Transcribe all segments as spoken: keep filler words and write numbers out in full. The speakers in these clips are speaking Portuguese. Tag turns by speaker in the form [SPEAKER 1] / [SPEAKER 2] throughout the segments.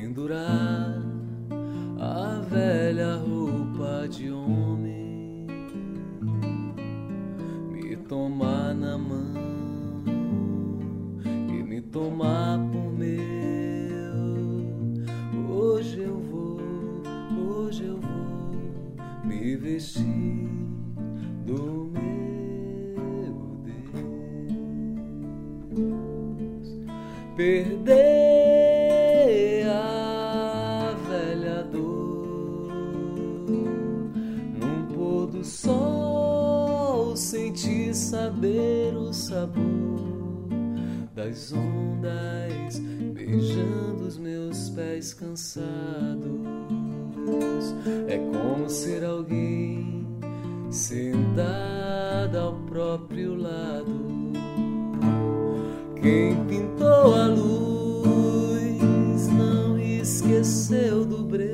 [SPEAKER 1] pendurar a velha roupa de homem, me tomar na mão e me tomar por meu. Hoje eu vou, hoje eu vou me vestir do meu Deus, perder a velha dor num pôr do sol, sentir, saber o sabor das ondas beijando os meus pés cansados. É como ser alguém sentada ao próprio lado. Quem pintou a luz não esqueceu do breu.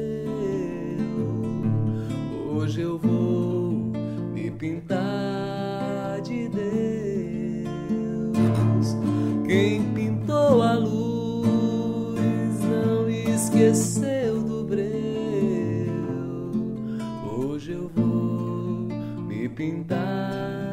[SPEAKER 1] Hoje eu vou me pintar de Deus. Quem pintou a luz não esqueceu do breu. Hoje eu vou me pintar